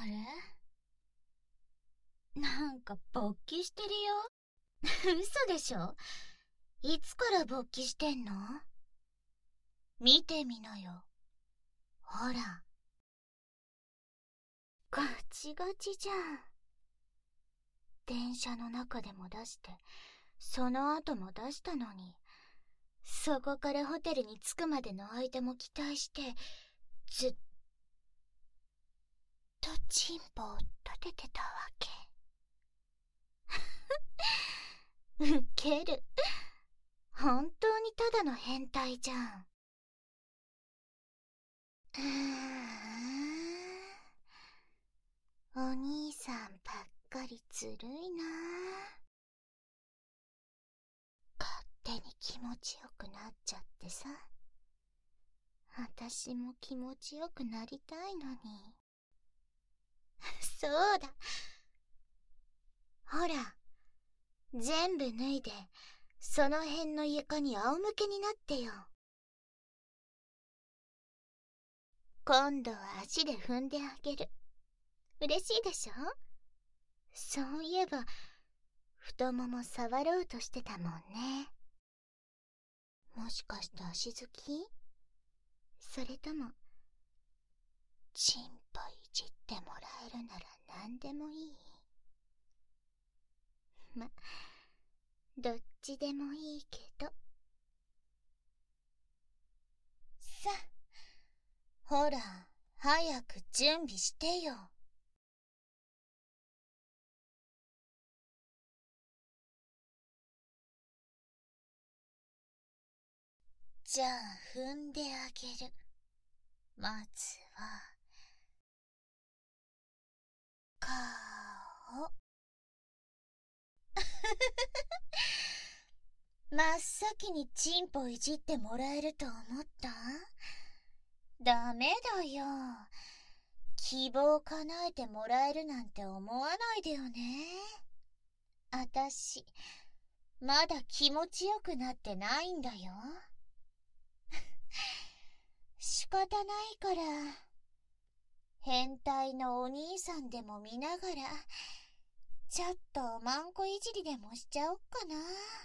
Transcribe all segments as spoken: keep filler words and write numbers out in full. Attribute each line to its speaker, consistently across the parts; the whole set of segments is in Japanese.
Speaker 1: あれ？なんか勃起してるよ。嘘でしょ？いつから勃起してんの？見てみなよ。ほら。ガチガチじゃん。電車の中でも出して、その後も出したのに、そこからホテルに着くまでの間も期待して、ずっとチンポを立ててたわけ。ウケる。本当にただの変態じゃん。うーん、お兄さんばっかりずるいな。勝手に気持ちよくなっちゃってさ。私も気持ちよくなりたいのに。そうだ。ほら、全部脱いで、その辺の床に仰向けになってよ。今度は足で踏んであげる。嬉しいでしょ？そういえば、太もも触ろうとしてたもんね。もしかして足好き？それとも、チンポいじってもらえるなら何でもいい？ま、どっちでもいいけど。さあ、ほら、早く準備してよ。じゃあ、踏んであげる。まずは、顔。真っ先にチンポいじってもらえると思った？ダメだよ。希望叶えてもらえるなんて思わないでよね。あたし、まだ気持ちよくなってないんだよ。仕方ないから、変態のお兄さんでも見ながら、ちょっとおまんこいじりでもしちゃおっかな。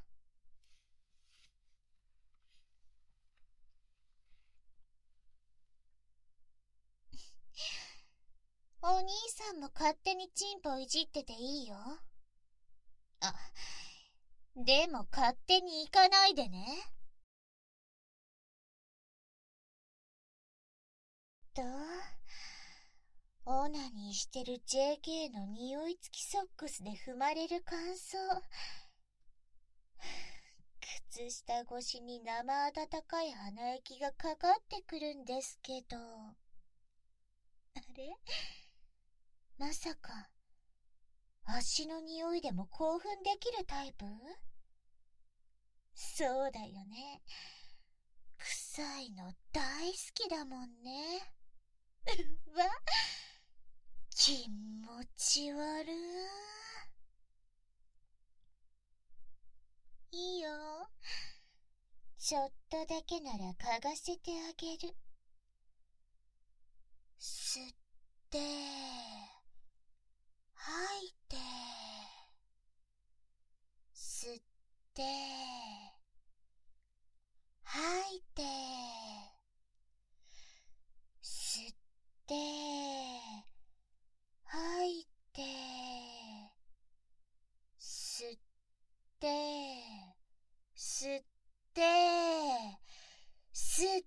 Speaker 1: お兄さんも勝手にチンポいじってていいよ。あ、でも勝手に行かないでね。と、オナニーしてる ジェーケー の匂い付きソックスで踏まれる感想。靴下越しに生温かい鼻息がかかってくるんですけど。あれ？まさか、足の匂いでも興奮できるタイプ？そうだよね。臭いの大好きだもんね。わ、気持ち悪い。いいよ。ちょっとだけなら嗅がせてあげる。吸って、吐いて、吸って、吐いて、吸って、吐いて、吸って、吸って、吸って、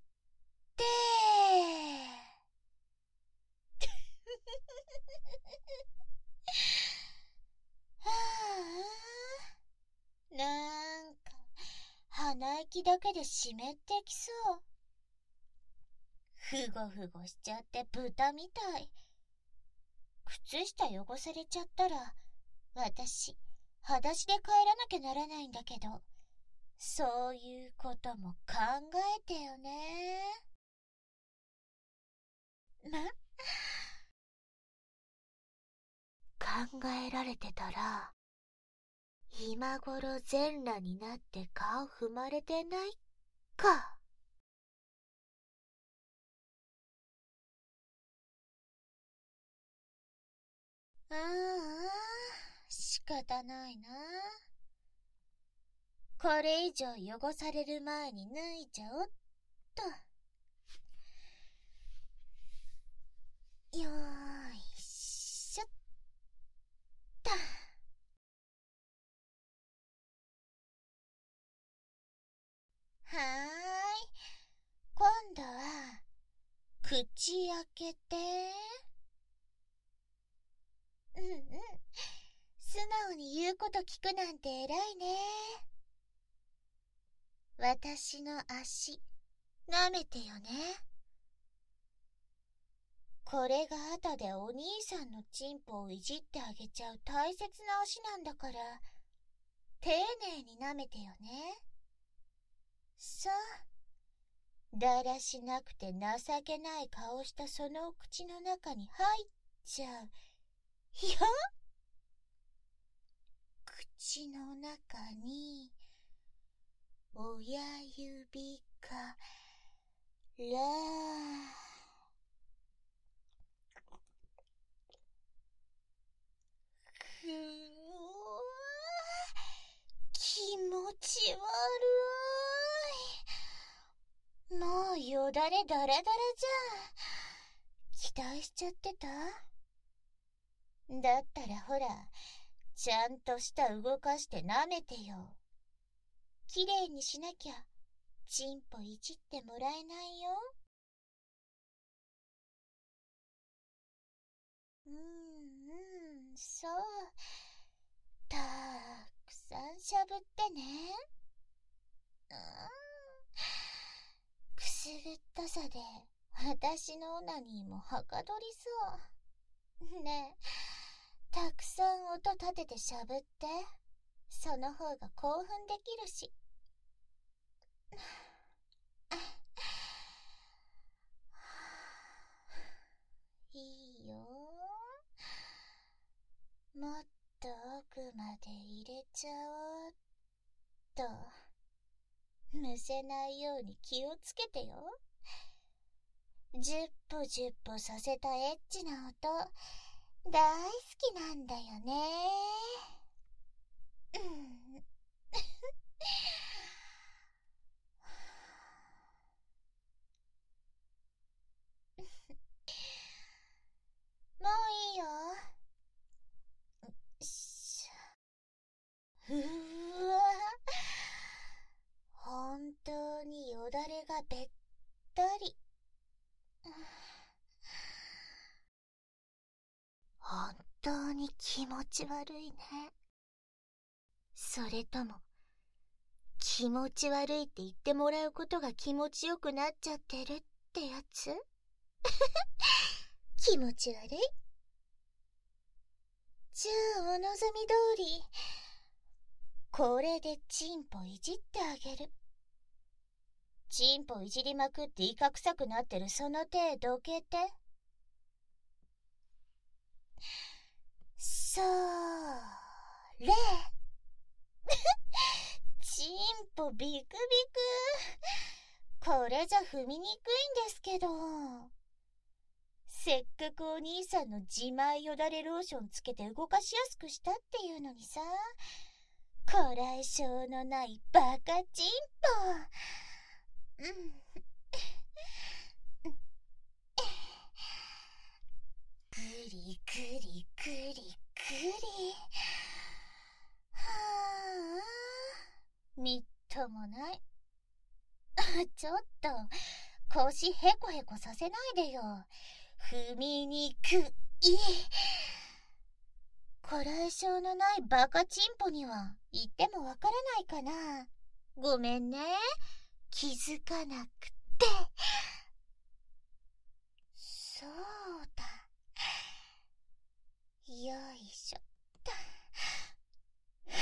Speaker 1: はあ、なんか鼻息だけで湿ってきそう。ふごふごしちゃって豚みたい。靴下汚されちゃったら、私、裸足で帰らなきゃならないんだけど、そういうことも考えてよね。ま、考えられてたら、今頃全裸になって顔踏まれてないか。 ああ、仕方ないな。これ以上汚される前に脱いじゃおっと。よーいしょっと。はーい。今度は口開けて。うんうん。素直に言うこと聞くなんて偉いね。私の足、舐めてよね。これが後でお兄さんのチンポをいじってあげちゃう大切な足なんだから、丁寧に舐めてよね。さあ、だらしなくて情けない顔したそのお口の中に入っちゃう。よっ！口の中に、親指からふわ、気持ち悪い。もうよだれだらだらじゃん。期待しちゃってた？だったらほら、ちゃんと舌動かして舐めてよ。きれいにしなきゃ、チンポいじってもらえないよ。うんうん、そう。たくさんしゃぶってね。うん。くすぐったさで、私のオナニーもはかどりそう。ねえ、たくさん音立ててしゃぶって。その方が興奮できるし。いいよ。もっと奥まで入れちゃおうっと。むせないように気をつけてよ。じゅっぽじゅっぽさせたエッチな音、大好きなんだよね。うん。もういいよ。しゃ。うわ。本当によだれがべったり。本当に気持ち悪いね。それとも、気持ち悪いって言ってもらうことが気持ちよくなっちゃってるってやつ？気持ち悪い？じゃあお望み通り、これでチンポいじってあげる。チンポいじりまくってイカ臭くなってるその手どけて。そーれ。チンポビクビク。これじゃ踏みにくいんですけど。せっかくお兄さんの自前よだれローションつけて動かしやすくしたっていうのにさ。こらえ性のないバカチンポ。うん。ぐりぐりぐりぐり。はあ、みっともない。ちょっと、腰へこへこさせないでよ。踏みにくい。こらえ性のないバカチンポには言ってもわからないかな。ごめんね。気づかなくて。そうだ。よいしょっと。ふっ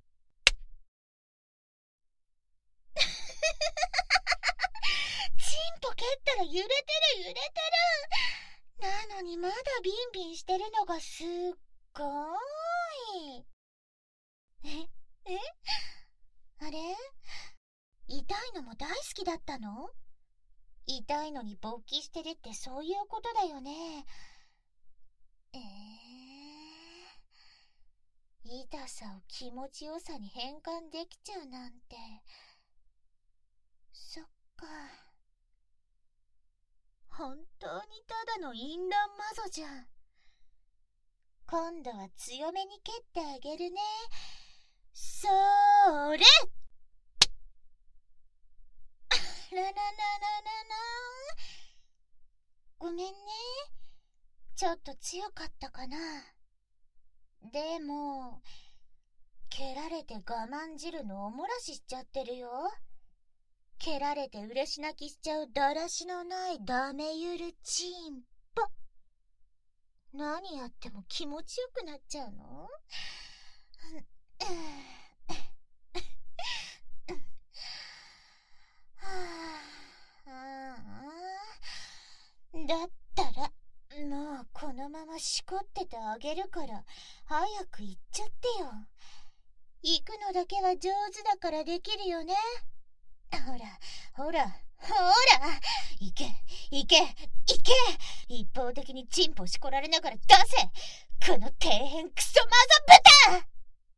Speaker 1: チンポ蹴ったら揺れてる揺れてる。なのにまだビンビンしてるのがすっごーい。え、えあれ？痛いのも大好きだったの？痛いのに勃起してるってそういうことだよね。えー痛さを気持ちよさに変換できちゃうなんて。そっか。本当にただの淫乱魔女じゃん。今度は強めに蹴ってあげるね。そーれらららららら。ごめんね。ちょっと強かったかな。でも、蹴られて我慢汁のおもらししちゃってるよ。蹴られて嬉し泣きしちゃうだらしのないダメゆるチンポ。何やっても気持ちよくなっちゃうの？だったら、もうこのまましこっててあげるから、早く行っちゃってよ。行くのだけは上手だからできるよね。ほら、ほら、ほら、行け、行け、行け。一方的にチンポしこられながら出せ。この底辺クソマザ豚。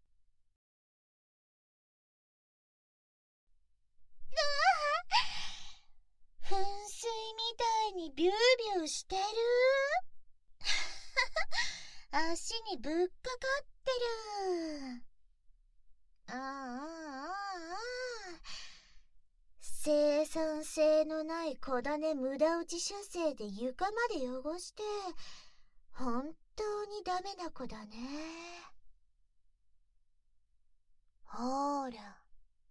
Speaker 1: 噴水みたいにビュービューしてる。足にぶっかかってる。ああああああ。生産性のない小種無駄打ち射精で床まで汚して、本当にダメな子だね。ほーら。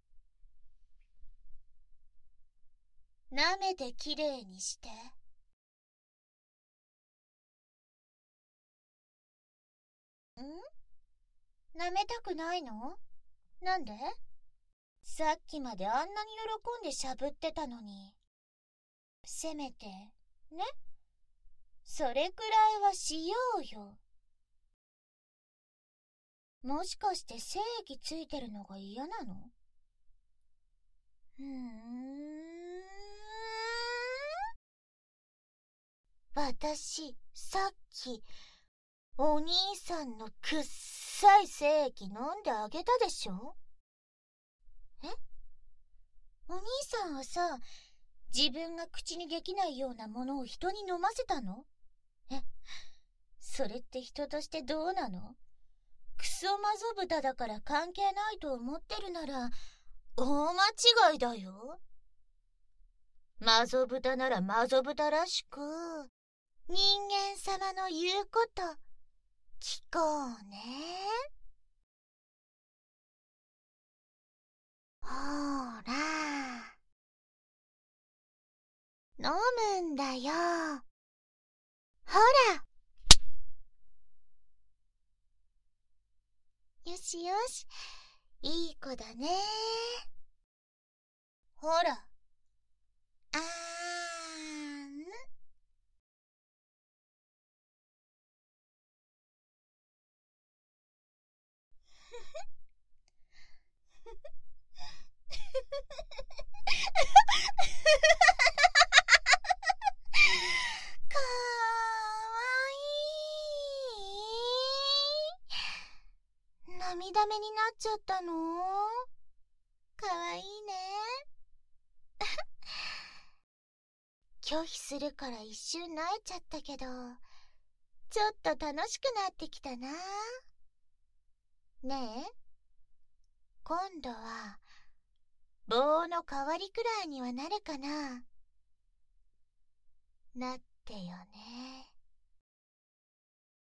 Speaker 1: 舐めてきれいにして。ん？舐めたくないの？なんで？さっきまであんなに喜んでしゃぶってたのに。せめて、ね？それくらいはしようよ。もしかして精液ついてるのが嫌なの？ふーん。私、さっき、お兄さんのくっさい精液飲んであげたでしょ？え？お兄さんはさ、自分が口にできないようなものを人に飲ませたの？え？それって人としてどうなの？クソマゾ豚だから関係ないと思ってるなら、大間違いだよ。マゾ豚ならマゾ豚らしく、人間様の言うこと聞こうね。ほーら、飲むんだよ。ほら。よしよし、いい子だね。ほら。あーん。かわいい。涙目になっちゃったの？かわいいね。拒否するから一瞬萎えちゃったけど、ちょっと楽しくなってきたな。ねえ、今度は棒の代わりくらいにはなるかな。なってよね。